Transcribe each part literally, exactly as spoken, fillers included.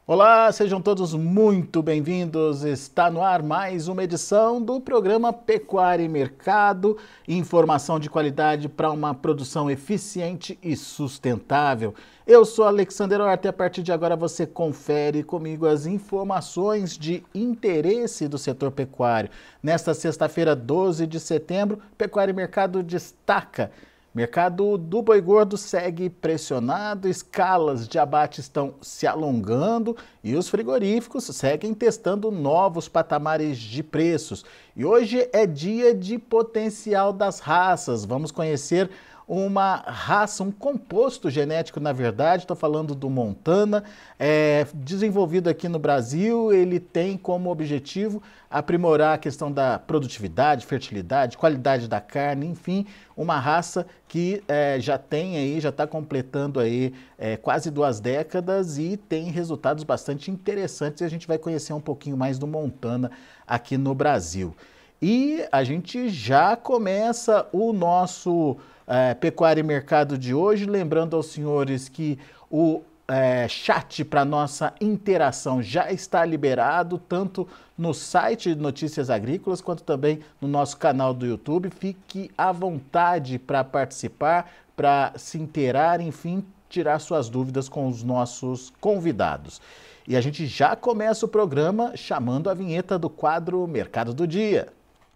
Olá, sejam todos muito bem-vindos. Está no ar mais uma edição do programa Pecuária e Mercado, informação de qualidade para uma produção eficiente e sustentável. Eu sou Alexander Horta e a partir de agora você confere comigo as informações de interesse do setor pecuário. Nesta sexta-feira, doze de setembro, Pecuária e Mercado destaca: mercado do boi gordo segue pressionado, escalas de abate estão se alongando e os frigoríficos seguem testando novos patamares de preços. E hoje é dia de potencial das raças. Vamos conhecer uma raça, um composto genético, na verdade, estou falando do Montana, é, desenvolvido aqui no Brasil. Ele tem como objetivo aprimorar a questão da produtividade, fertilidade, qualidade da carne, enfim, uma raça que é, já tem aí, já está completando aí é, quase duas décadas e tem resultados bastante interessantes, e a gente vai conhecer um pouquinho mais do Montana aqui no Brasil. E a gente já começa o nosso é, Pecuária e Mercado de hoje, lembrando aos senhores que o é, chat para nossa interação já está liberado, tanto no site de Notícias Agrícolas, quanto também no nosso canal do YouTube. Fique à vontade para participar, para se inteirar, enfim, tirar suas dúvidas com os nossos convidados. E a gente já começa o programa chamando a vinheta do quadro Mercado do Dia.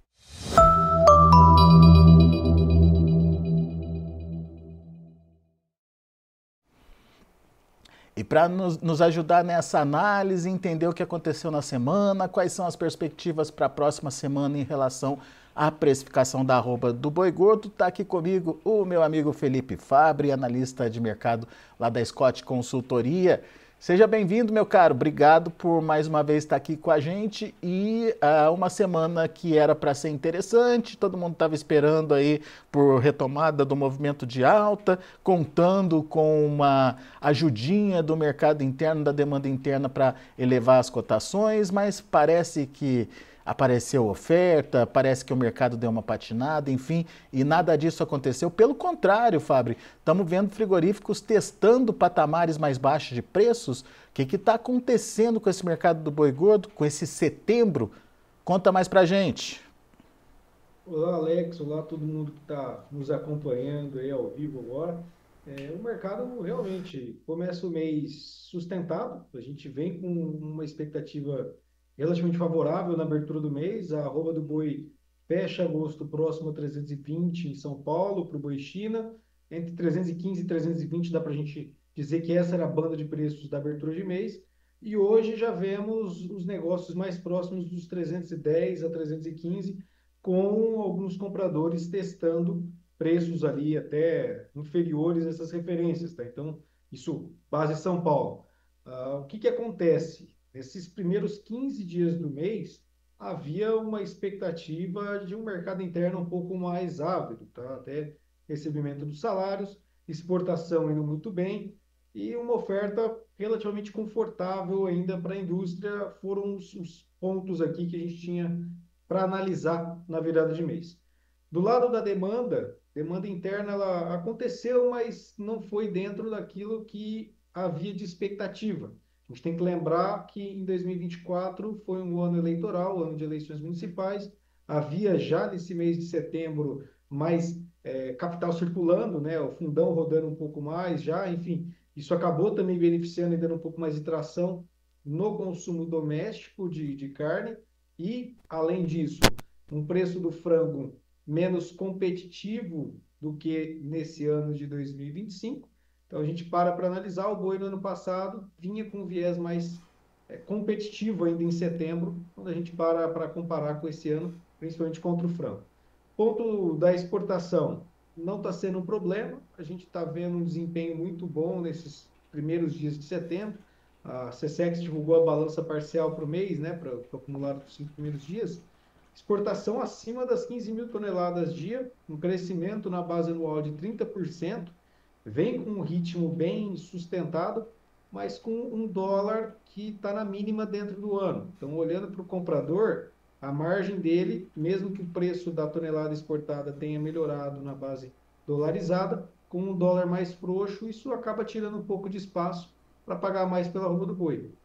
E para nos, nos ajudar nessa análise, entender o que aconteceu na semana, quais são as perspectivas para a próxima semana em relação à precificação da arroba do boi gordo, está aqui comigo o meu amigo Felipe Fabre, analista de mercado lá da Scott Consultoria. Seja bem-vindo, meu caro. Obrigado por mais uma vez estar aqui com a gente. E uh, uma semana que era para ser interessante, todo mundo estava esperando aí por retomada do movimento de alta, contando com uma ajudinha do mercado interno, da demanda interna para elevar as cotações, mas parece que apareceu oferta, parece que o mercado deu uma patinada, enfim, e nada disso aconteceu. Pelo contrário, Fabre, estamos vendo frigoríficos testando patamares mais baixos de preços. O que está acontecendo com esse mercado do boi gordo, com esse setembro? Conta mais pra gente. Olá, Alex. Olá, todo mundo que está nos acompanhando aí ao vivo agora. É, o mercado realmente começa o mês sustentado. A gente vem com uma expectativa relativamente favorável na abertura do mês. A arroba do boi fecha agosto próximo a trezentos e vinte em São Paulo, para o boi China. Entre trezentos e quinze e trezentos e vinte dá para a gente dizer que essa era a banda de preços da abertura de mês. E hoje já vemos os negócios mais próximos dos trezentos e dez a trezentos e quinze, com alguns compradores testando preços ali até inferiores a essas referências, tá? Então, isso, base São Paulo. Uh, o que que acontece? Nesses primeiros quinze dias do mês, havia uma expectativa de um mercado interno um pouco mais ávido, tá? Até recebimento dos salários, exportação indo muito bem e uma oferta relativamente confortável ainda para a indústria. Foram os, os pontos aqui que a gente tinha para analisar na virada de mês. Do lado da demanda, demanda interna ela aconteceu, mas não foi dentro daquilo que havia de expectativa. A gente tem que lembrar que em dois mil e vinte e quatro foi um ano eleitoral, ano de eleições municipais. Havia já nesse mês de setembro mais é, capital circulando, né? O fundão rodando um pouco mais já, enfim. Isso acabou também beneficiando e dando um pouco mais de tração no consumo doméstico de, de carne. E, além disso, um preço do frango menos competitivo do que nesse ano de dois mil e vinte e cinco. Então, a gente para para analisar. O boi no ano passado vinha com um viés mais é, competitivo ainda em setembro, quando a gente para para comparar com esse ano, principalmente contra o frango. Ponto da exportação, não está sendo um problema. A gente está vendo um desempenho muito bom nesses primeiros dias de setembro. A Secex divulgou a balança parcial para o mês, né, para o acumulado dos cinco primeiros dias. Exportação acima das quinze mil toneladas dia, um crescimento na base anual de trinta por cento, vem com um ritmo bem sustentado, mas com um dólar que está na mínima dentro do ano. Então, olhando para o comprador, a margem dele, mesmo que o preço da tonelada exportada tenha melhorado na base dolarizada, com um dólar mais frouxo, isso acaba tirando um pouco de espaço para pagar mais pela arroba do boi.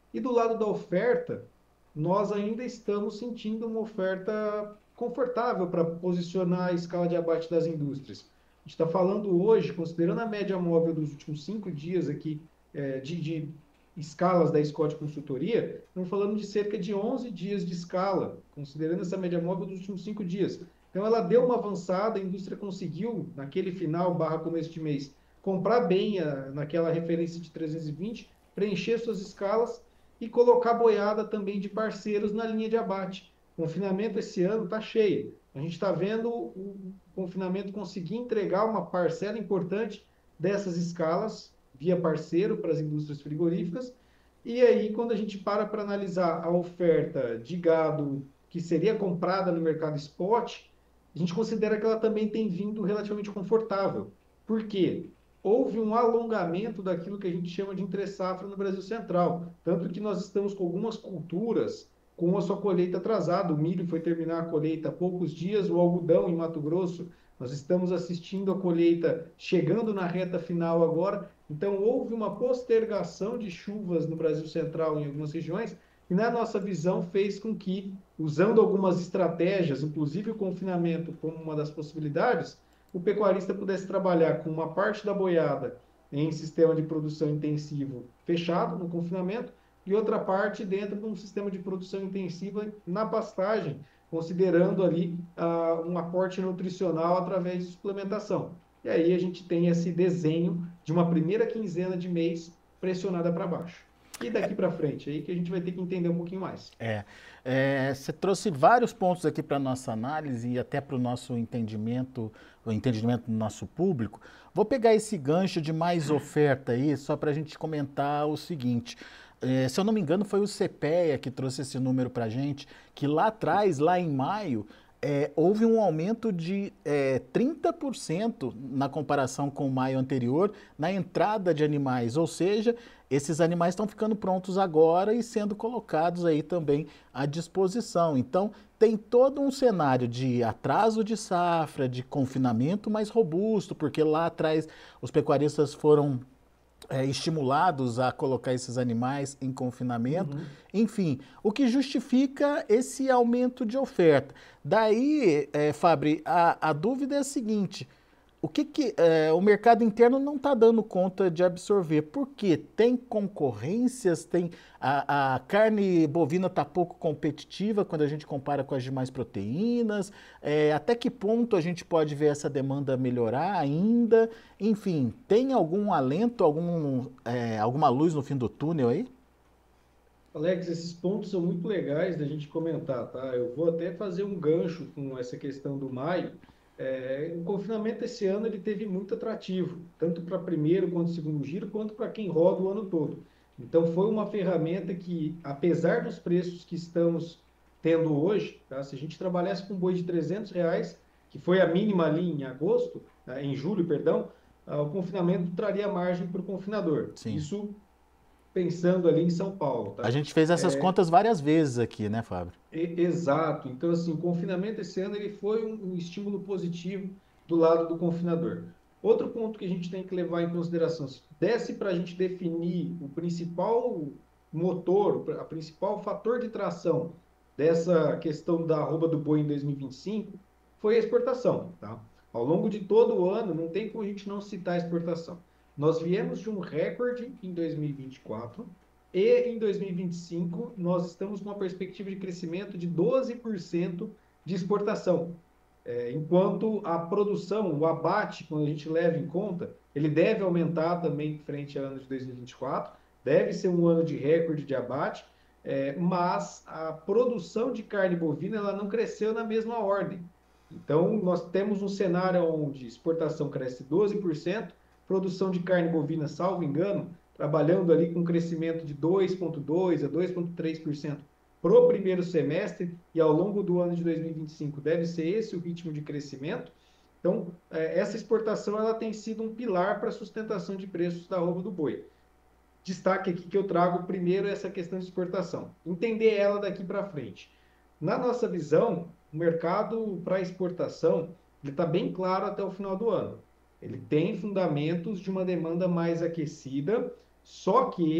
E do lado da oferta, nós ainda estamos sentindo uma oferta confortável para posicionar a escala de abate das indústrias. A gente está falando hoje, considerando a média móvel dos últimos cinco dias aqui, é, de, de escalas da Scott Consultoria, estamos falando de cerca de onze dias de escala, considerando essa média móvel dos últimos cinco dias. Então, ela deu uma avançada, a indústria conseguiu, naquele final, barra começo de mês, comprar bem a, naquela referência de trezentos e vinte, preencher suas escalas e colocar boiada também de parceiros na linha de abate. O confinamento esse ano está cheio. A gente está vendo o confinamento conseguir entregar uma parcela importante dessas escalas via parceiro para as indústrias frigoríficas. E aí, quando a gente para para analisar a oferta de gado que seria comprada no mercado spot, a gente considera que ela também tem vindo relativamente confortável. Por quê? Houve um alongamento daquilo que a gente chama de entre-safra no Brasil Central. Tanto que nós estamos com algumas culturas com a sua colheita atrasada. O milho foi terminar a colheita há poucos dias, o algodão em Mato Grosso, nós estamos assistindo a colheita chegando na reta final agora. Então, houve uma postergação de chuvas no Brasil Central em algumas regiões, e na nossa visão fez com que, usando algumas estratégias, inclusive o confinamento como uma das possibilidades, o pecuarista pudesse trabalhar com uma parte da boiada em sistema de produção intensivo fechado, no confinamento, e outra parte dentro de um sistema de produção intensiva na pastagem, considerando ali uh, um aporte nutricional através de suplementação. E aí a gente tem esse desenho de uma primeira quinzena de mês pressionada para baixo. E daqui para frente, aí que a gente vai ter que entender um pouquinho mais. É, é você trouxe vários pontos aqui para a nossa análise e até para o nosso entendimento, o entendimento do nosso público. Vou pegar esse gancho de mais oferta aí, só para a gente comentar o seguinte. É, se eu não me engano, foi o CEPEA que trouxe esse número para a gente, que lá atrás, lá em maio, é, houve um aumento de é, trinta por cento na comparação com o maio anterior na entrada de animais, ou seja, esses animais estão ficando prontos agora e sendo colocados aí também à disposição. Então, tem todo um cenário de atraso de safra, de confinamento mais robusto, porque lá atrás os pecuaristas foram É, estimulados a colocar esses animais em confinamento, uhum. Enfim, o que justifica esse aumento de oferta. Daí, é, Fabri, a, a dúvida é a seguinte, o que, que é, o mercado interno não está dando conta de absorver? Por quê? Tem concorrências, tem, a, a carne bovina está pouco competitiva quando a gente compara com as demais proteínas, é, até que ponto a gente pode ver essa demanda melhorar ainda? Enfim, tem algum alento, algum, é, alguma luz no fim do túnel aí? Alex, esses pontos são muito legais da gente comentar, tá? Eu vou até fazer um gancho com essa questão do maio. É, o confinamento esse ano ele teve muito atrativo, tanto para primeiro quanto segundo giro, quanto para quem roda o ano todo. Então foi uma ferramenta que, apesar dos preços que estamos tendo hoje, tá? Se a gente trabalhasse com boi de trezentos reais, que foi a mínima ali em agosto, em julho, perdão, o confinamento traria margem para o confinador. Sim. Isso pensando ali em São Paulo. Tá? A gente fez essas é... contas várias vezes aqui, né, Fábio? Exato. Então, assim, o confinamento esse ano ele foi um, um estímulo positivo do lado do confinador. Outro ponto que a gente tem que levar em consideração, se desse para a gente definir o principal motor, a principal fator de tração dessa questão da arroba do boi em dois mil e vinte e cinco, foi a exportação. Tá? Ao longo de todo o ano, não tem como a gente não citar a exportação. Nós viemos de um recorde em dois mil e vinte e quatro e em dois mil e vinte e cinco nós estamos com uma perspectiva de crescimento de doze por cento de exportação. É, enquanto a produção, o abate, quando a gente leva em conta, ele deve aumentar também frente ao ano de dois mil e vinte e quatro, deve ser um ano de recorde de abate, é, mas a produção de carne bovina ela não cresceu na mesma ordem. Então, nós temos um cenário onde exportação cresce doze por cento, produção de carne bovina, salvo engano, trabalhando ali com um crescimento de dois vírgula dois por cento a dois vírgula três por cento para o primeiro semestre, e ao longo do ano de dois mil e vinte e cinco deve ser esse o ritmo de crescimento. Então, essa exportação ela tem sido um pilar para a sustentação de preços da arroba do boi. Destaque aqui que eu trago primeiro essa questão de exportação. Entender ela daqui para frente. Na nossa visão, o mercado para exportação está bem claro até o final do ano. Ele tem fundamentos de uma demanda mais aquecida, só que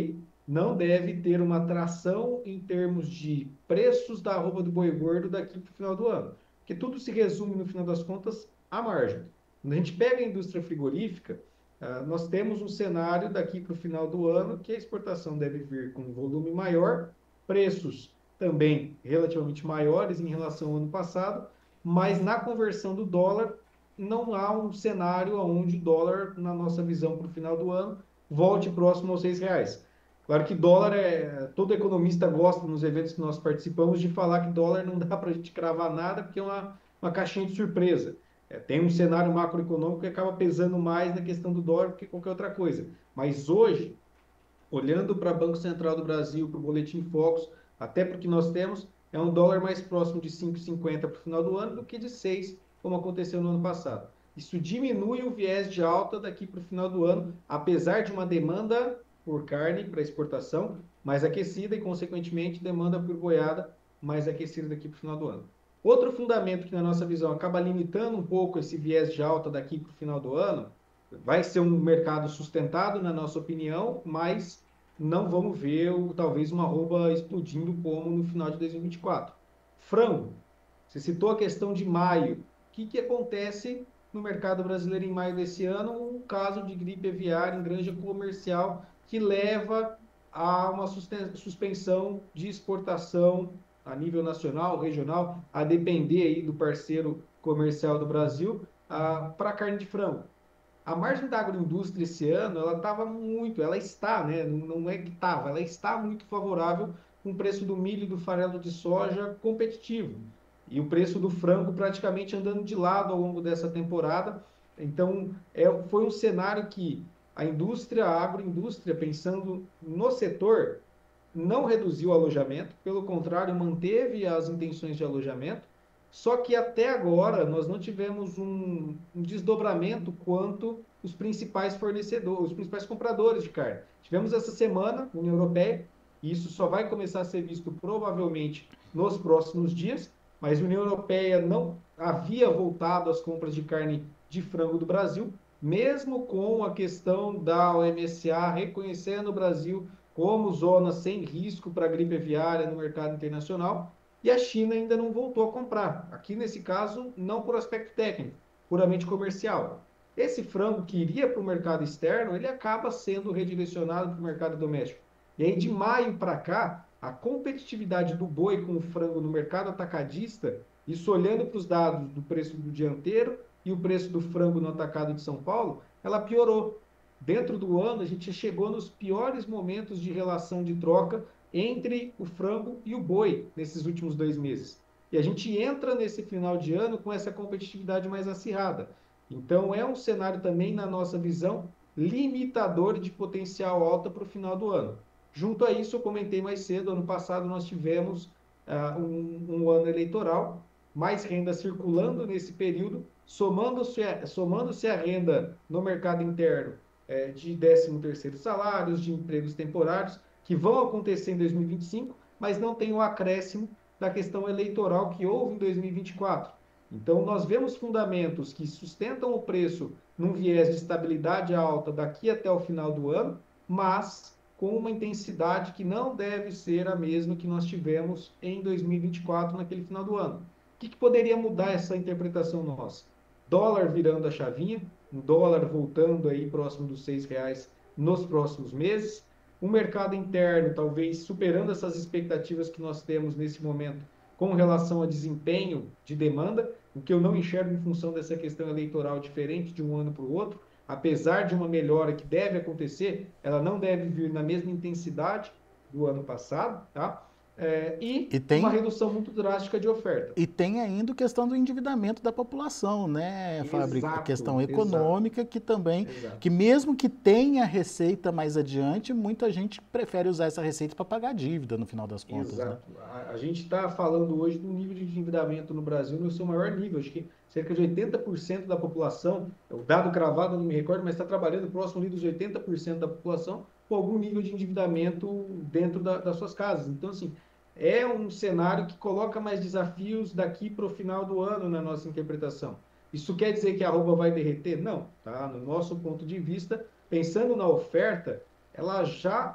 não deve ter uma tração em termos de preços da arroba do boi gordo daqui para o final do ano. Porque tudo se resume, no final das contas, à margem. Quando a gente pega a indústria frigorífica, uh, nós temos um cenário daqui para o final do ano que a exportação deve vir com um volume maior, preços também relativamente maiores em relação ao ano passado, mas na conversão do dólar, não há um cenário onde o dólar, na nossa visão para o final do ano, volte próximo aos seis reais. Claro que dólar é. Todo economista gosta, nos eventos que nós participamos, de falar que dólar não dá para a gente cravar nada, porque é uma, uma caixinha de surpresa. É, tem um cenário macroeconômico que acaba pesando mais na questão do dólar do que qualquer outra coisa. Mas hoje, olhando para o Banco Central do Brasil, para o Boletim Focus, até porque nós temos, é um dólar mais próximo de cinco e cinquenta para o final do ano do que de seis, como aconteceu no ano passado. Isso diminui o viés de alta daqui para o final do ano, apesar de uma demanda por carne para exportação mais aquecida e, consequentemente, demanda por boiada mais aquecida daqui para o final do ano. Outro fundamento que, na nossa visão, acaba limitando um pouco esse viés de alta daqui para o final do ano, vai ser um mercado sustentado, na nossa opinião, mas não vamos ver, talvez, uma arroba explodindo como no final de dois mil e vinte e quatro. Frango, você citou a questão de maio. O que, que acontece no mercado brasileiro em maio desse ano? Um caso de gripe aviária em granja comercial que leva a uma suspensão de exportação a nível nacional, regional, a depender aí do parceiro comercial do Brasil, para a carne de frango. A margem da agroindústria esse ano, ela estava muito, ela está, né? Não é que estava, ela está muito favorável com o preço do milho e do farelo de soja competitivo. E o preço do frango praticamente andando de lado ao longo dessa temporada. Então, é, foi um cenário que a indústria, a agroindústria, pensando no setor, não reduziu o alojamento, pelo contrário, manteve as intenções de alojamento, só que até agora nós não tivemos um, um desdobramento quanto os principais fornecedores, os principais compradores de carne. Tivemos essa semana, União Europeia, e isso só vai começar a ser visto provavelmente nos próximos dias, mas a União Europeia não havia voltado às compras de carne de frango do Brasil, mesmo com a questão da O M S A reconhecendo o Brasil como zona sem risco para a gripe aviária no mercado internacional, e a China ainda não voltou a comprar. Aqui, nesse caso, não por aspecto técnico, puramente comercial. Esse frango que iria para o mercado externo, ele acaba sendo redirecionado para o mercado doméstico. E aí, de maio para cá, a competitividade do boi com o frango no mercado atacadista, isso olhando para os dados do preço do dianteiro e o preço do frango no atacado de São Paulo, ela piorou. Dentro do ano, a gente chegou nos piores momentos de relação de troca entre o frango e o boi nesses últimos dois meses. E a gente entra nesse final de ano com essa competitividade mais acirrada. Então, é um cenário também, na nossa visão, limitador de potencial alta para o final do ano. Junto a isso, eu comentei mais cedo, ano passado nós tivemos uh, um, um ano eleitoral, mais renda circulando nesse período, somando-se a, somando-se a renda no mercado interno é, de décimo terceiro salários, de empregos temporários, que vão acontecer em dois mil e vinte e cinco, mas não tem o acréscimo da questão eleitoral que houve em dois mil e vinte e quatro. Então, nós vemos fundamentos que sustentam o preço num viés de estabilidade alta daqui até o final do ano, mas com uma intensidade que não deve ser a mesma que nós tivemos em dois mil e vinte e quatro, naquele final do ano. O que, que poderia mudar essa interpretação nossa? Dólar virando a chavinha, um dólar voltando aí próximo dos seis reais nos próximos meses, o mercado interno talvez superando essas expectativas que nós temos nesse momento com relação a desempenho de demanda, o que eu não enxergo em função dessa questão eleitoral diferente de um ano para o outro, apesar de uma melhora que deve acontecer, ela não deve vir na mesma intensidade do ano passado, tá? É, e, E tem, uma redução muito drástica de oferta. e tem ainda a questão do endividamento da população, né, Fábio? A Exato, questão econômica, exato, que também, exato. que mesmo que tenha receita mais adiante, muita gente prefere usar essa receita para pagar a dívida no final das contas, né? Exato. A, a gente está falando hoje do nível de endividamento no Brasil no seu maior nível. Acho que cerca de oitenta por cento da população, o dado cravado eu não me recordo, mas está trabalhando próximo ali dos oitenta por cento da população com algum nível de endividamento dentro da, das suas casas. Então, assim, é um cenário que coloca mais desafios daqui para o final do ano na nossa interpretação. Isso quer dizer que a arroba vai derreter? Não, tá? No nosso ponto de vista, pensando na oferta, ela já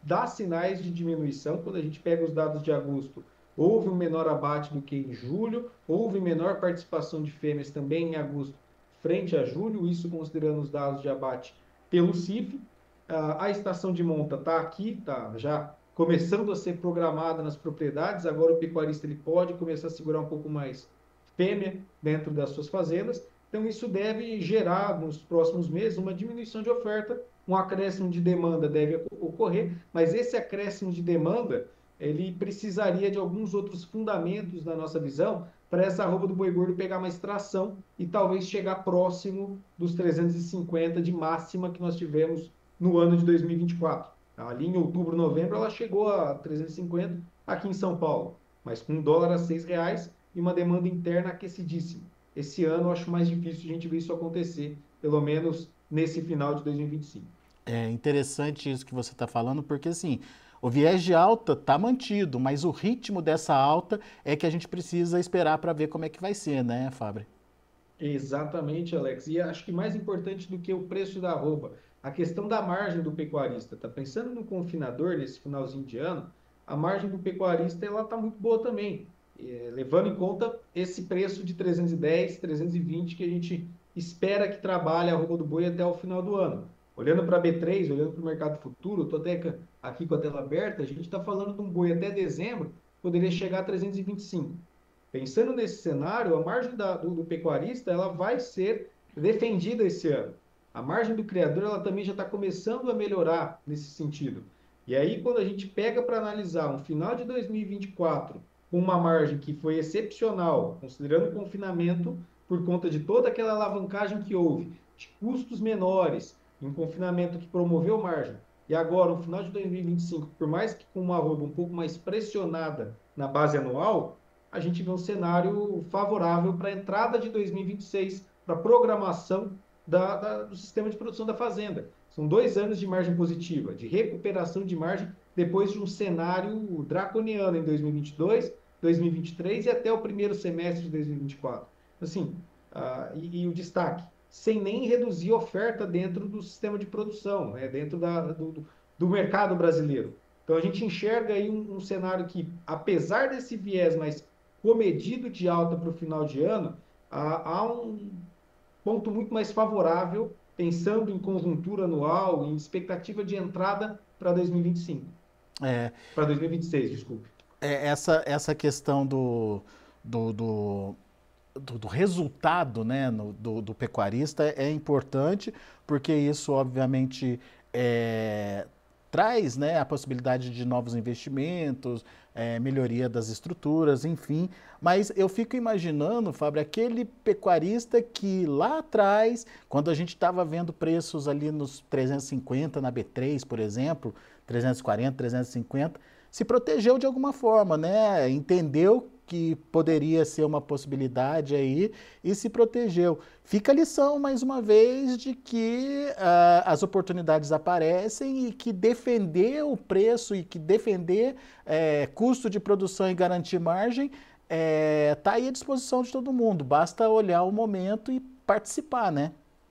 dá sinais de diminuição. Quando a gente pega os dados de agosto, houve um menor abate do que em julho, houve menor participação de fêmeas também em agosto frente a julho, isso considerando os dados de abate pelo C I F. A estação de monta está aqui, está já começando a ser programada nas propriedades. Agora o pecuarista ele pode começar a segurar um pouco mais fêmea dentro das suas fazendas. Então isso deve gerar nos próximos meses uma diminuição de oferta, um acréscimo de demanda deve ocorrer, mas esse acréscimo de demanda ele precisaria de alguns outros fundamentos na nossa visão para essa arroba do boi gordo pegar mais tração e talvez chegar próximo dos trezentos e cinquenta de máxima que nós tivemos no ano de dois mil e vinte e quatro. Ali em outubro, novembro, ela chegou a trezentos e cinquenta aqui em São Paulo, mas com um dólar a seis reais e uma demanda interna aquecidíssima. Esse ano eu acho mais difícil a gente ver isso acontecer, pelo menos nesse final de dois mil e vinte e cinco. É interessante isso que você está falando, porque assim, o viés de alta está mantido, mas o ritmo dessa alta é que a gente precisa esperar para ver como é que vai ser, né, Fábio? Exatamente, Alex. E acho que mais importante do que o preço da arroba, a questão da margem do pecuarista. Tá pensando no confinador nesse finalzinho de ano, a margem do pecuarista ela tá muito boa também, é, levando em conta esse preço de trezentos e dez, trezentos e vinte que a gente espera que trabalhe a arroba do boi até o final do ano. Olhando para a B três, olhando para o mercado futuro, estou até aqui com a tela aberta, a gente está falando de um boi até dezembro, poderia chegar a trezentos e vinte e cinco. Pensando nesse cenário, a margem da, do, do pecuarista ela vai ser defendida esse ano. A margem do criador ela também já está começando a melhorar nesse sentido. E aí, quando a gente pega para analisar um final de dois mil e vinte e quatro com uma margem que foi excepcional, considerando o confinamento, por conta de toda aquela alavancagem que houve, de custos menores, um confinamento que promoveu margem, e agora, no final de dois mil e vinte e cinco, por mais que com uma arroba um pouco mais pressionada na base anual, a gente vê um cenário favorável para a entrada de dois mil e vinte e seis, para a programação da, da, do sistema de produção da fazenda. São dois anos de margem positiva, de recuperação de margem, depois de um cenário draconiano em dois mil e vinte e dois, dois mil e vinte e três e até o primeiro semestre de dois mil e vinte e quatro. Assim, uh, e, e o destaque, sem nem reduzir a oferta dentro do sistema de produção, né, dentro da, do, do mercado brasileiro. Então a gente enxerga aí um, um cenário que, apesar desse viés mais comedido de alta para o final de ano, há, há um ponto muito mais favorável, pensando em conjuntura anual, em expectativa de entrada para dois mil e vinte e cinco. É, para dois mil e vinte e seis, desculpe. é, essa, essa questão do, do, do, do, do resultado, né, no, do, do pecuarista é importante, porque isso, obviamente, é, traz, né, a possibilidade de novos investimentos, é, melhoria das estruturas, enfim. Mas eu fico imaginando, Fábio, aquele pecuarista que lá atrás, quando a gente estava vendo preços ali nos trezentos e cinquenta na B três, por exemplo, trezentos e quarenta, trezentos e cinquenta, se protegeu de alguma forma, né? Entendeu que poderia ser uma possibilidade aí e se protegeu. Fica a lição, mais uma vez, de que uh, as oportunidades aparecem e que defender o preço e que defender é, custo de produção e garantir margem está é, aí à disposição de todo mundo. Basta olhar o momento e participar, né?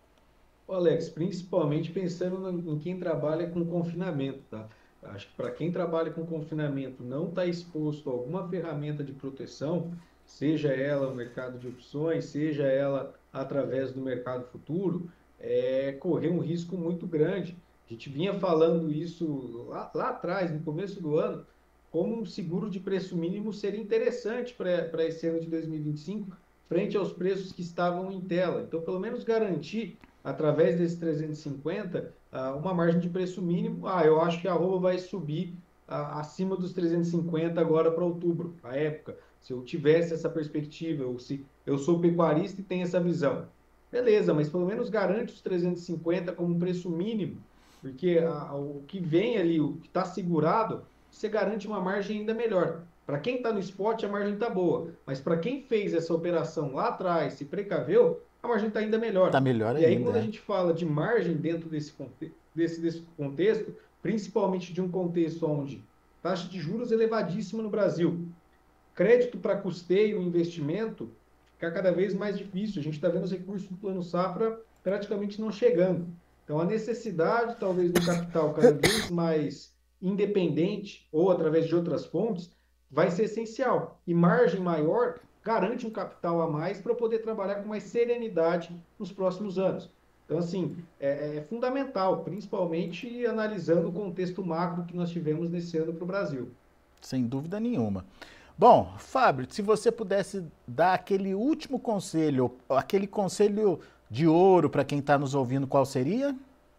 Alex, principalmente pensando em quem trabalha com confinamento, tá? Acho que para quem trabalha com confinamento não está exposto a alguma ferramenta de proteção, seja ela o mercado de opções, seja ela através do mercado futuro, é correr um risco muito grande. A gente vinha falando isso lá, lá atrás, no começo do ano, como um seguro de preço mínimo seria interessante para esse ano de dois mil e vinte e cinco, frente aos preços que estavam em tela. Então, pelo menos garantir através desses trezentos e cinquenta, uma margem de preço mínimo. Ah, eu acho que a arroba vai subir acima dos trezentos e cinquenta agora para outubro, a época. Se eu tivesse essa perspectiva, ou se eu sou pecuarista e tenho essa visão. Beleza, mas pelo menos garante os trezentos e cinquenta como um preço mínimo, porque a, o que vem ali, o que está segurado, você garante uma margem ainda melhor. Para quem está no spot, a margem está boa, mas para quem fez essa operação lá atrás, se precaveu, a margem está ainda melhor. Está melhor ainda. E aí, ainda, quando é. a gente fala de margem dentro desse, desse, desse contexto, principalmente de um contexto onde taxa de juros elevadíssima no Brasil, crédito para custeio e investimento fica cada vez mais difícil. A gente está vendo os recursos do Plano Safra praticamente não chegando. Então, a necessidade, talvez, do capital cada vez mais independente ou através de outras fontes, vai ser essencial. E margem maior garante um capital a mais para poder trabalhar com mais serenidade nos próximos anos. Então, assim, é, é fundamental, principalmente analisando o contexto macro que nós tivemos nesse ano para o Brasil. Sem dúvida nenhuma. Bom, Fábio, se você pudesse dar aquele último conselho, aquele conselho de ouro para quem está nos ouvindo, qual seria?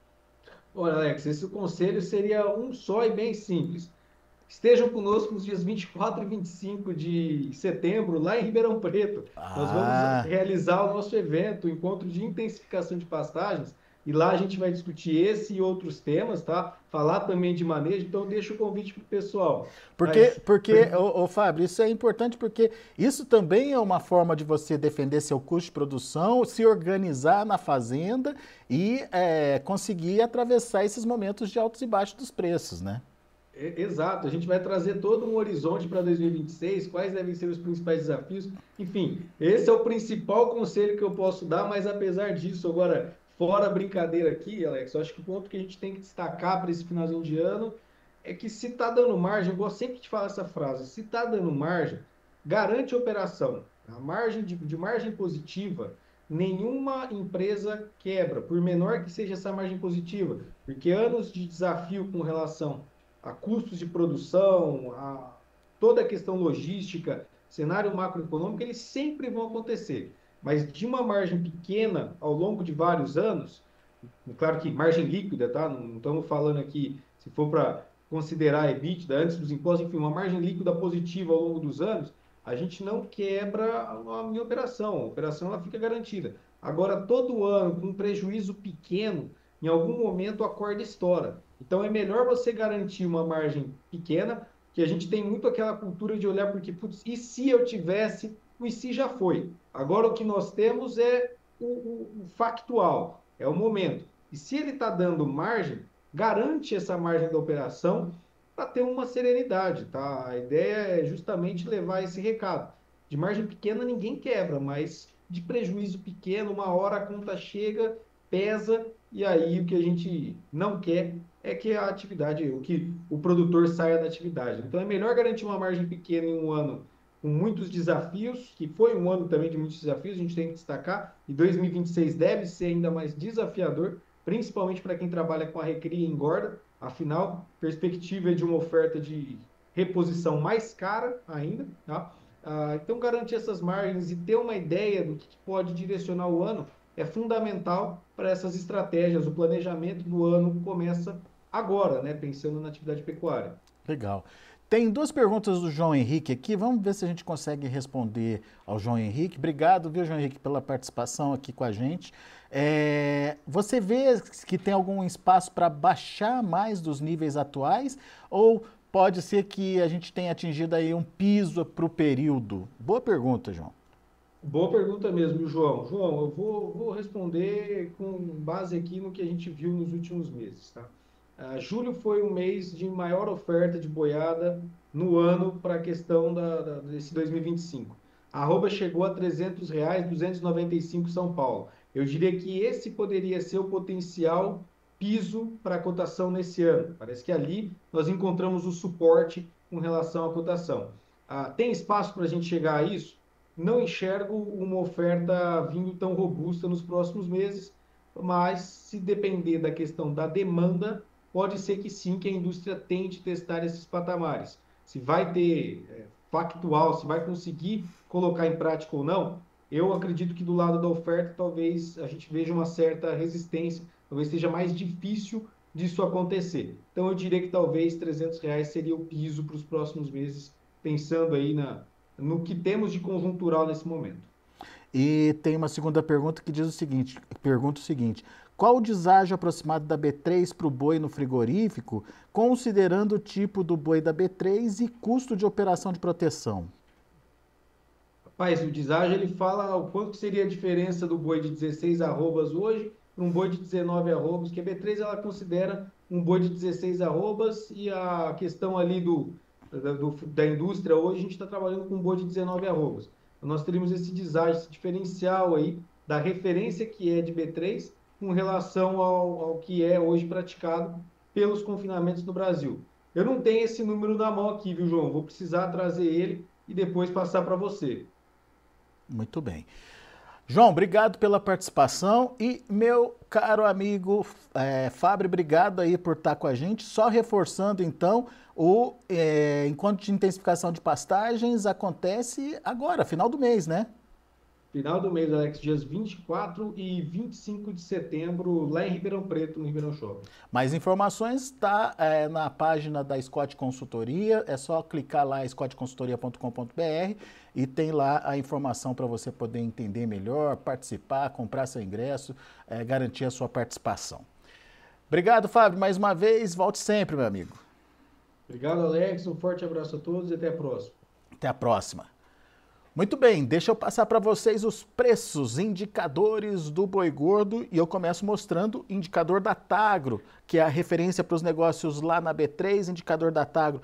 Olha, Alex, esse conselho seria um só e bem simples. Estejam conosco nos dias vinte e quatro e vinte e cinco de setembro, lá em Ribeirão Preto. Nós vamos Ah, realizar o nosso evento, o encontro de intensificação de pastagens, e lá a gente vai discutir esse e outros temas, tá? Falar também de manejo, então deixa o convite para o pessoal. porque, Mas porque ô, ô, Fábio, isso é importante porque isso também é uma forma de você defender seu custo de produção, se organizar na fazenda e é, conseguir atravessar esses momentos de altos e baixos dos preços, né? É, exato, a gente vai trazer todo um horizonte para dois mil e vinte e seis, quais devem ser os principais desafios. Enfim, esse é o principal conselho que eu posso dar, mas apesar disso, agora, fora a brincadeira aqui, Alex, eu acho que o ponto que a gente tem que destacar para esse finalzinho de ano é que se está dando margem, eu gosto sempre de falar essa frase, se está dando margem, garante a operação. A margem de, de margem positiva, nenhuma empresa quebra, por menor que seja essa margem positiva, porque anos de desafio com relação a custos de produção, a toda a questão logística, cenário macroeconômico, eles sempre vão acontecer. Mas de uma margem pequena ao longo de vários anos, claro que margem líquida, tá? Não estamos falando aqui, se for para considerar EBITDA antes dos impostos, enfim, uma margem líquida positiva ao longo dos anos, a gente não quebra a minha operação, a operação ela fica garantida. Agora, todo ano, com um prejuízo pequeno, em algum momento a corda estoura. Então, é melhor você garantir uma margem pequena, que a gente tem muito aquela cultura de olhar porque, putz, e se eu tivesse, o e se já foi. Agora, o que nós temos é o, o, o factual, é o momento. E se ele está dando margem, garante essa margem da operação para ter uma serenidade, tá? A ideia é justamente levar esse recado. De margem pequena ninguém quebra, mas de prejuízo pequeno, uma hora a conta chega, pesa, e aí o que a gente não quer é que a atividade, o que o produtor saia da atividade. Então é melhor garantir uma margem pequena em um ano com muitos desafios, que foi um ano também de muitos desafios, a gente tem que destacar, e dois mil e vinte e seis deve ser ainda mais desafiador, principalmente para quem trabalha com a recria e engorda, afinal, perspectiva é de uma oferta de reposição mais cara ainda, tá? Ah, então, garantir essas margens e ter uma ideia do que pode direcionar o ano é fundamental para essas estratégias. O planejamento do ano começa agora, né? Pensando na atividade pecuária. Legal. Tem duas perguntas do João Henrique aqui. Vamos ver se a gente consegue responder ao João Henrique. Obrigado, viu, João Henrique, pela participação aqui com a gente. É, você vê que tem algum espaço para baixar mais dos níveis atuais? Ou pode ser que a gente tenha atingido aí um piso para o período? Boa pergunta, João. Boa pergunta mesmo, João. João, eu vou, vou responder com base aqui no que a gente viu nos últimos meses, tá? Uh, julho foi um mês de maior oferta de boiada no ano para a questão da, da, desse dois mil e vinte e cinco. A arroba chegou a trezentos reais, duzentos e noventa e cinco São Paulo. Eu diria que esse poderia ser o potencial piso para a cotação nesse ano. Parece que ali nós encontramos o suporte com relação à cotação. Uh, tem espaço para a gente chegar a isso? Não enxergo uma oferta vindo tão robusta nos próximos meses, mas se depender da questão da demanda, pode ser que sim, que a indústria tente testar esses patamares. Se vai ter é, factual, se vai conseguir colocar em prática ou não, eu acredito que do lado da oferta talvez a gente veja uma certa resistência, talvez seja mais difícil disso acontecer. Então eu diria que talvez trezentos reais seria o piso para os próximos meses, pensando aí na, no que temos de conjuntural nesse momento. E tem uma segunda pergunta que diz o seguinte, pergunta o seguinte: qual o deságio aproximado da B três para o boi no frigorífico, considerando o tipo do boi da B três e custo de operação de proteção? Rapaz, o deságio ele fala o quanto seria a diferença do boi de dezesseis arrobas hoje para um boi de dezenove arrobas, que a B três ela considera um boi de dezesseis arrobas e a questão ali do, da, do, da indústria hoje a gente está trabalhando com um boi de dezenove arrobas. Então, nós teríamos esse deságio, esse diferencial aí da referência que é de B três com relação ao, ao que é hoje praticado pelos confinamentos no Brasil. Eu não tenho esse número na mão aqui, viu, João? Vou precisar trazer ele e depois passar para você. Muito bem. João, obrigado pela participação e meu caro amigo é, Fábio, obrigado aí por estar com a gente. Só reforçando então, o é, encontro de intensificação de pastagens acontece agora, final do mês, né? Final do mês, Alex, dias vinte e quatro e vinte e cinco de setembro, lá em Ribeirão Preto, no Ribeirão Shopping. Mais informações está é, na página da Scott Consultoria, é só clicar lá scott consultoria ponto com ponto br e tem lá a informação para você poder entender melhor, participar, comprar seu ingresso, é, garantir a sua participação. Obrigado, Fábio, mais uma vez, volte sempre, meu amigo. Obrigado, Alex, um forte abraço a todos e até a próxima. Até a próxima. Muito bem, deixa eu passar para vocês os preços, indicadores do boi gordo e eu começo mostrando o indicador da Tagro, que é a referência para os negócios lá na B três, indicador da Tagro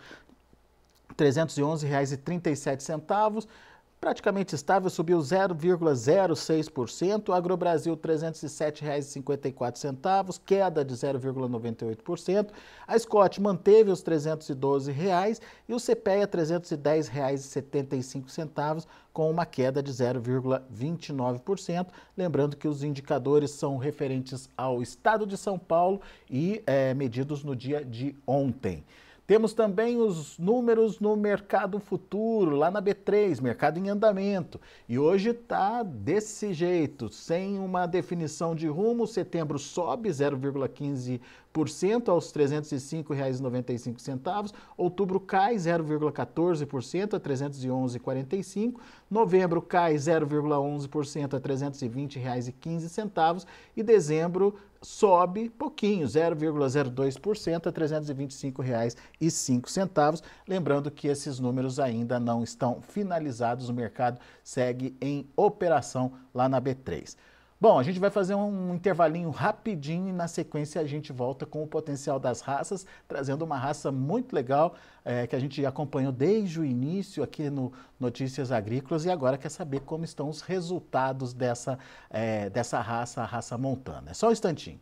trezentos e onze reais e trinta e sete centavos, praticamente estável, subiu zero vírgula zero seis por cento, AgroBrasil trezentos e sete reais e cinquenta e quatro centavos, queda de zero vírgula noventa e oito por cento, a Scott manteve os trezentos e doze reais e o CPEA trezentos e dez reais e setenta e cinco centavos, com uma queda de zero vírgula vinte e nove por cento, lembrando que os indicadores são referentes ao estado de São Paulo e é, medidos no dia de ontem. Temos também os números no mercado futuro, lá na B três, mercado em andamento. E hoje está desse jeito, sem uma definição de rumo. Setembro sobe zero vírgula quinze por cento aos trezentos e cinco reais e noventa e cinco centavos. Outubro cai zero vírgula quatorze por cento a trezentos e onze reais e quarenta e cinco centavos. Novembro cai zero vírgula onze por cento a trezentos e vinte reais e quinze centavos. E dezembro sobe pouquinho, zero vírgula zero dois por cento a trezentos e vinte e cinco reais e cinco centavos. Lembrando que esses números ainda não estão finalizados, o mercado segue em operação lá na B três. Bom, a gente vai fazer um intervalinho rapidinho e na sequência a gente volta com o potencial das raças, trazendo uma raça muito legal é, que a gente acompanhou desde o início aqui no Notícias Agrícolas e agora quer saber como estão os resultados dessa, é, dessa raça, a raça montana. É só um instantinho.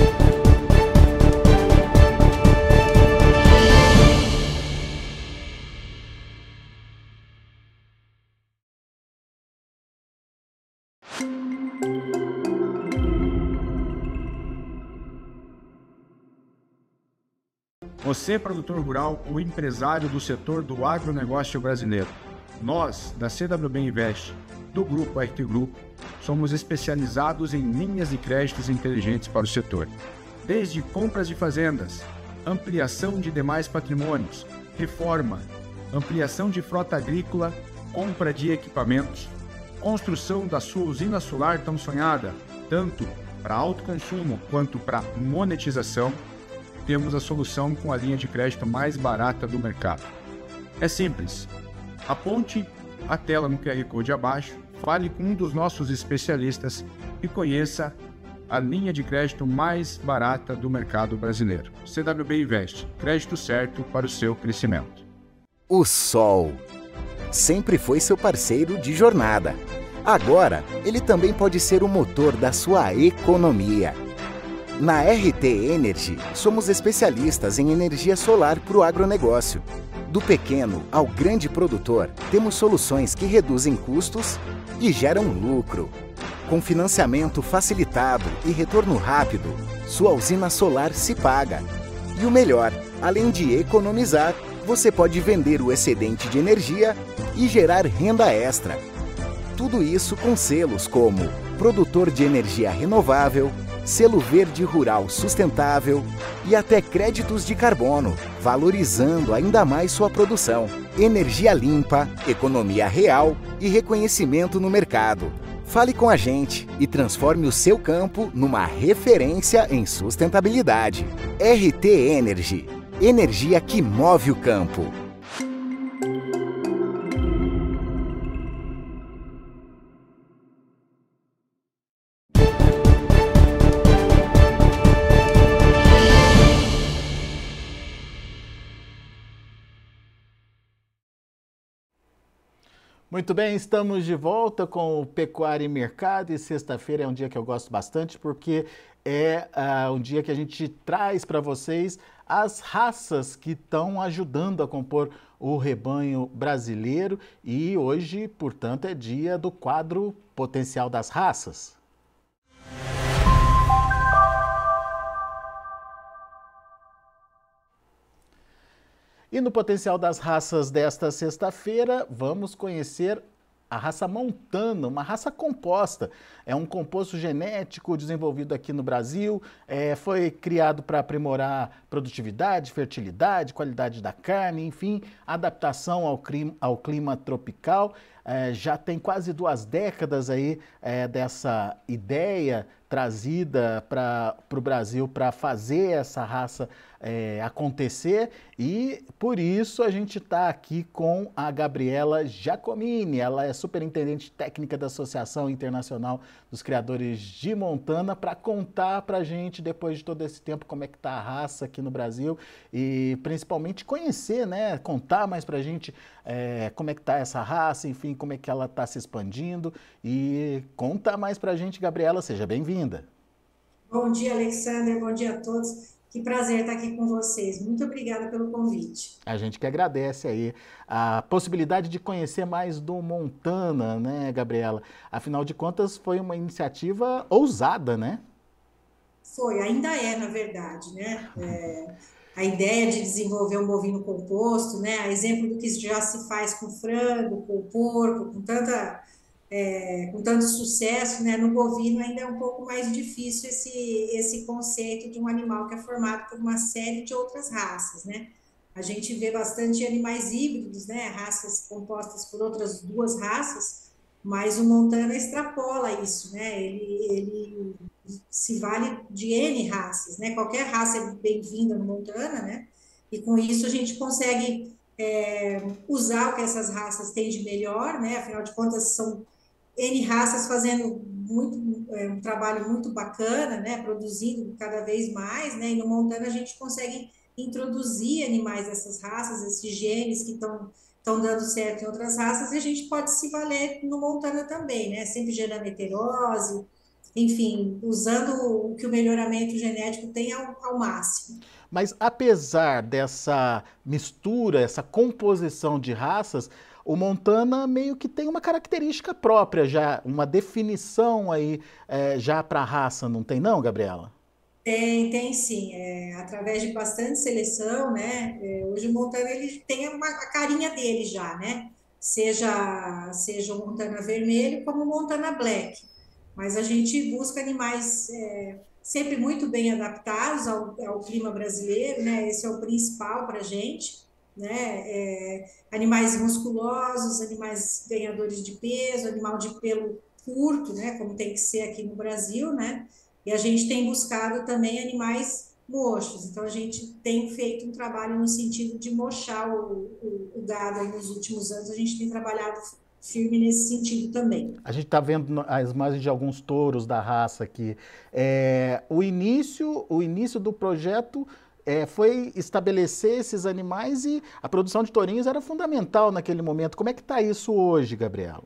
Você, produtor rural ou empresário do setor do agronegócio brasileiro. Nós, da C W B Invest, do Grupo R T Group, somos especializados em linhas de créditos inteligentes para o setor. Desde compras de fazendas, ampliação de demais patrimônios, reforma, ampliação de frota agrícola, compra de equipamentos, construção da sua usina solar tão sonhada, tanto para autoconsumo quanto para monetização, temos a solução com a linha de crédito mais barata do mercado. É simples. Aponte a tela no Q R Code abaixo, fale com um dos nossos especialistas e conheça a linha de crédito mais barata do mercado brasileiro. C W B Invest, crédito certo para o seu crescimento. O sol sempre foi seu parceiro de jornada. Agora, ele também pode ser o motor da sua economia. Na R T Energy, somos especialistas em energia solar para o agronegócio. Do pequeno ao grande produtor, temos soluções que reduzem custos e geram lucro. Com financiamento facilitado e retorno rápido, sua usina solar se paga. E o melhor, além de economizar, você pode vender o excedente de energia e gerar renda extra. Tudo isso com selos como Produtor de Energia Renovável, Selo Verde Rural Sustentável e até créditos de carbono, valorizando ainda mais sua produção. Energia limpa, economia real e reconhecimento no mercado. Fale com a gente e transforme o seu campo numa referência em sustentabilidade. R T Energy, energia que move o campo. Muito bem, estamos de volta com o Pecuária e Mercado e sexta-feira é um dia que eu gosto bastante porque é uh, um dia que a gente traz para vocês as raças que estão ajudando a compor o rebanho brasileiro e hoje, portanto, é dia do quadro Potencial das Raças. E no Potencial das Raças desta sexta-feira, vamos conhecer a raça Montana, uma raça composta. É um composto genético desenvolvido aqui no Brasil, é, foi criado para aprimorar produtividade, fertilidade, qualidade da carne, enfim, adaptação ao clima, ao clima tropical. É, já tem quase duas décadas aí é, dessa ideia trazida para o Brasil para fazer essa raça é, acontecer, e por isso a gente está aqui com a Gabriela Giacomini. Ela é superintendente técnica da Associação Internacional dos Criadores de Montana, para contar para a gente, depois de todo esse tempo, como é que está a raça aqui no Brasil e principalmente conhecer, né, contar mais para a gente é, como é que está essa raça, enfim, como é que ela está se expandindo. E conta mais para a gente, Gabriela, seja bem-vinda. Bom dia, Alexander, bom dia a todos. Que prazer estar aqui com vocês. Muito obrigada pelo convite. A gente que agradece aí a possibilidade de conhecer mais do Montana, né, Gabriela? Afinal de contas, foi uma iniciativa ousada, né? Foi, ainda é, na verdade, né? É, a ideia de desenvolver um bovino composto, né? A exemplo do que já se faz com frango, com porco, com tanta... É, com tanto sucesso, né, no bovino ainda é um pouco mais difícil esse, esse conceito de um animal que é formado por uma série de outras raças, né? A gente vê bastante animais híbridos, né, raças compostas por outras duas raças, mas o Montana extrapola isso, né? Ele, ele se vale de N raças, né? Qualquer raça é bem-vinda no Montana, né? E com isso a gente consegue é, usar o que essas raças têm de melhor, né? Afinal de contas, são N raças fazendo muito, é, um trabalho muito bacana, né, produzindo cada vez mais, né, e no Montana a gente consegue introduzir animais dessas raças, esses genes que estão estão dando certo em outras raças, e a gente pode se valer no Montana também, né, sempre gerando heterose, enfim, usando o que o melhoramento genético tem ao, ao máximo. Mas apesar dessa mistura, essa composição de raças, o Montana meio que tem uma característica própria já, uma definição aí é, já para a raça, não tem não, Gabriela? Tem, tem sim. É, através de bastante seleção, né? É, hoje o Montana ele tem uma, a carinha dele já, né? Seja, seja o Montana vermelho como o Montana black. Mas a gente busca animais é, sempre muito bem adaptados ao, ao clima brasileiro, né? Esse é o principal para a gente. Né? É, animais musculosos, animais ganhadores de peso, animal de pelo curto, né? Como tem que ser aqui no Brasil, né? E a gente tem buscado também animais mochos, então a gente tem feito um trabalho no sentido de mochar o, o, o gado aí nos últimos anos, a gente tem trabalhado firme nesse sentido também. A gente está vendo as imagens de alguns touros da raça aqui. É, o início, o início do projeto É, foi estabelecer esses animais e a produção de tourinhos era fundamental naquele momento. Como é que está isso hoje, Gabriela?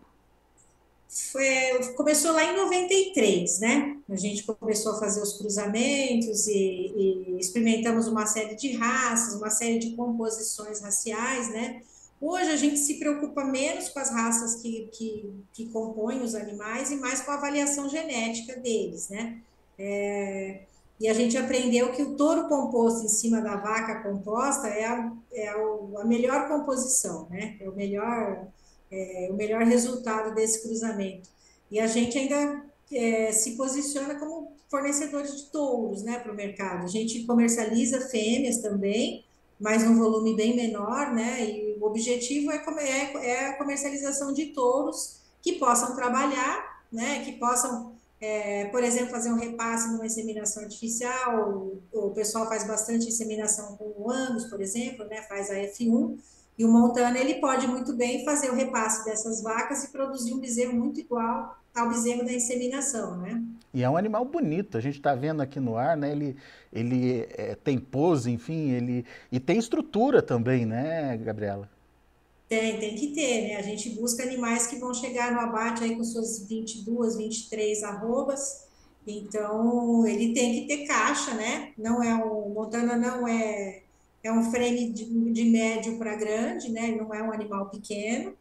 Foi, começou lá em noventa e três, né? A gente começou a fazer os cruzamentos e, e experimentamos uma série de raças, uma série de composições raciais, né? Hoje a gente se preocupa menos com as raças que, que, que compõem os animais e mais com a avaliação genética deles, né? É... E a gente aprendeu que o touro composto em cima da vaca composta é a, é a melhor composição, né? É o melhor, é, o melhor resultado desse cruzamento. E a gente ainda é, se posiciona como fornecedores de touros, né, para o mercado. A gente comercializa fêmeas também, mas num volume bem menor, né? E o objetivo é, é, é a comercialização de touros que possam trabalhar, né? Que possam É, por exemplo, fazer um repasse numa inseminação artificial, o, o pessoal faz bastante inseminação com o Angus, por exemplo, né, faz a F um, e o Montana ele pode muito bem fazer o repasse dessas vacas e produzir um bezerro muito igual ao bezerro da inseminação, né? E é um animal bonito, a gente está vendo aqui no ar, né, ele, ele é, tem pose, enfim, ele, e tem estrutura também, né, Gabriela? Tem, tem que ter, né? A gente busca animais que vão chegar no abate aí com suas vinte e duas, vinte e três arrobas Então, ele tem que ter caixa, né? Não é um, Montana não é, é um frame de, de médio para grande, né? Ele não é um animal pequeno,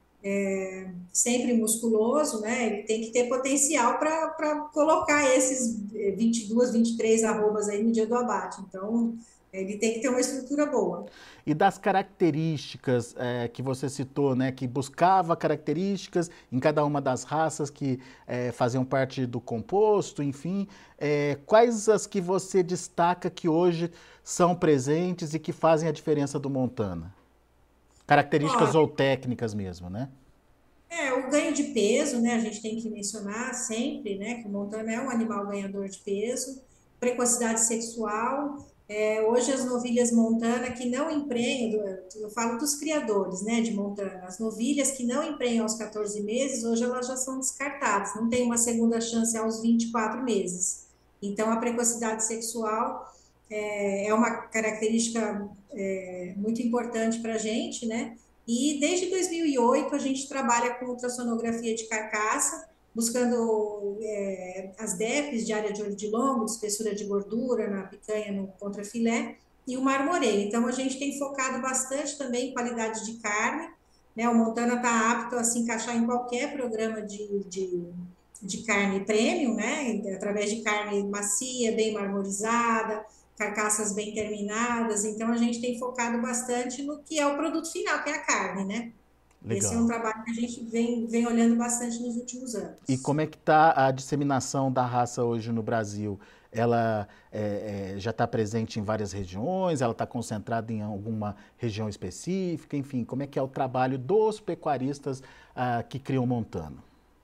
sempre musculoso, né? Ele tem que ter potencial para colocar esses vinte e duas, vinte e três arrobas aí no dia do abate. Então, ele tem que ter uma estrutura boa. E das características é, que você citou, né, que buscava características em cada uma das raças que é, faziam parte do composto, enfim, é, quais as que você destaca que hoje são presentes e que fazem a diferença do Montana? Características Olha, ou técnicas mesmo, né? é, o ganho de peso, né? A gente tem que mencionar sempre, né? Que o Montana é um animal ganhador de peso. Precocidade sexual. É, hoje as novilhas Montana que não emprenham, eu falo dos criadores, né? De Montana. As novilhas que não emprenham aos quatorze meses, hoje elas já são descartadas. Não tem uma segunda chance aos vinte e quatro meses. Então a precocidade sexual é, é uma característica é, muito importante para a gente, né? E desde dois mil e oito a gente trabalha com ultrassonografia de carcaça, buscando é, as D E Ps de área de olho de lombo, de espessura de gordura na picanha, no contrafilé, e o marmoreio. Então a gente tem focado bastante também em qualidade de carne, né? O Montana está apto a se encaixar em qualquer programa de, de, de carne premium, né? Através de carne macia, bem marmorizada, carcaças bem terminadas, então a gente tem focado bastante no que é o produto final, que é a carne, né? Esse é um Legal. trabalho que a gente vem, vem olhando bastante nos últimos E anos. como é que está a disseminação da raça hoje no Brasil? Ela é, é, já está presente em várias regiões? Ela está concentrada em alguma região específica? Enfim, como é que é o trabalho dos pecuaristas ah, que criam Montana?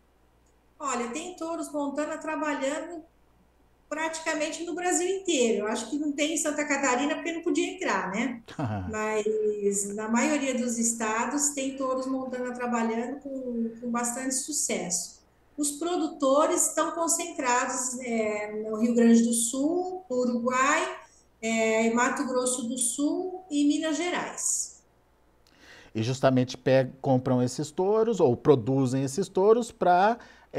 Olha, tem touros Montana trabalhando praticamente no Brasil inteiro. Eu acho que não tem em Santa Catarina porque não podia entrar, né? Mas na maioria dos estados tem touros Montana trabalhando com, com bastante sucesso. Os produtores estão concentrados é, no Rio Grande do Sul, no Uruguai, é, Mato Grosso do Sul e Minas Gerais. E justamente pegam, compram esses touros ou produzem esses touros para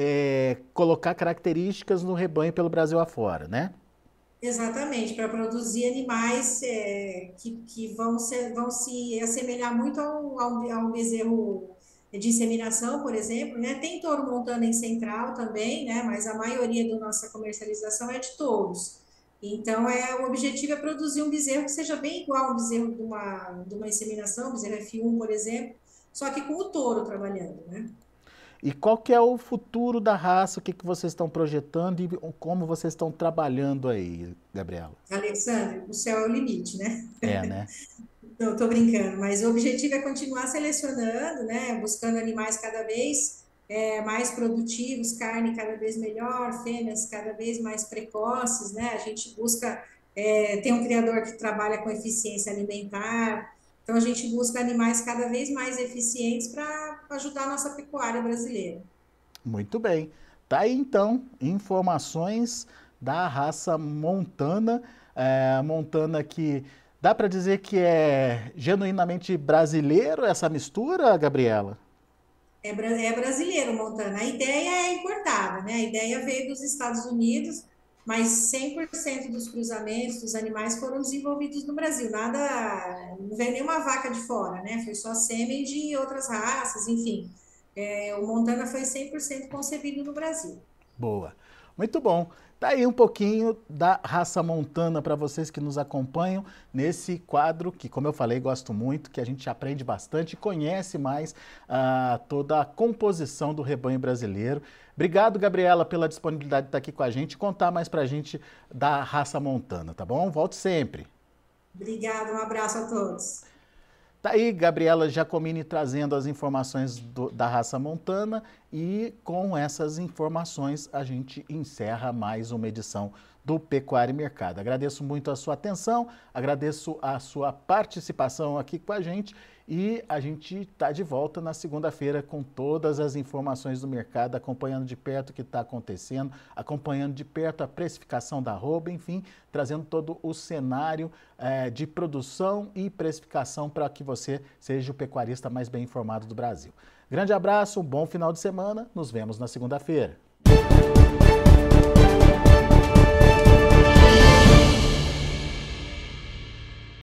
é, colocar características no rebanho pelo Brasil afora, né? Exatamente, para produzir animais é, que, que vão, ser, vão se assemelhar muito ao, ao, ao bezerro de inseminação, por exemplo, né? Tem touro montano em central também, né? Mas a maioria da nossa comercialização é de touros. Então, é, o objetivo é produzir um bezerro que seja bem igual ao bezerro de uma, de uma inseminação, bezerro F um, por exemplo, só que com o touro trabalhando, né? E qual que é o futuro da raça? O que, que vocês estão projetando e como vocês estão trabalhando aí, Gabriela? Alexandre, o céu é o limite, né? É, né? Não, tô brincando, mas o objetivo é continuar selecionando, né? Buscando animais cada vez é, mais produtivos, carne cada vez melhor, fêmeas cada vez mais precoces, né? A gente busca, é, tem um criador que trabalha com eficiência alimentar, então a gente busca animais cada vez mais eficientes para ajudar a nossa pecuária brasileira. Muito bem. Tá aí então informações da raça Montana. É, Montana que dá para dizer que é genuinamente brasileiro essa mistura, Gabriela? É, é brasileiro, Montana. A ideia é importada, né? A ideia veio dos Estados Unidos, mas cem por cento dos cruzamentos dos animais foram desenvolvidos no Brasil. Nada, não veio nenhuma vaca de fora, né? Foi só sêmen de outras raças, enfim. É, o Montana foi cem por cento concebido no Brasil. Boa. Muito bom. Tá aí um pouquinho da raça Montana para vocês que nos acompanham nesse quadro que, como eu falei, gosto muito, que a gente aprende bastante e conhece mais uh, toda a composição do rebanho brasileiro. Obrigado, Gabriela, pela disponibilidade de estar aqui com a gente e contar mais para a gente da raça Montana, tá bom? Volte sempre. Obrigada, um abraço a todos. Tá aí Gabriela Giacomini trazendo as informações do, da raça Montana e com essas informações a gente encerra mais uma edição do Pecuária e Mercado. Agradeço muito a sua atenção, agradeço a sua participação aqui com a gente e a gente está de volta na segunda-feira com todas as informações do mercado, acompanhando de perto o que está acontecendo, acompanhando de perto a precificação da arroba, enfim, trazendo todo o cenário eh, de produção e precificação para que você seja o pecuarista mais bem informado do Brasil. Grande abraço, um bom final de semana, nos vemos na segunda-feira.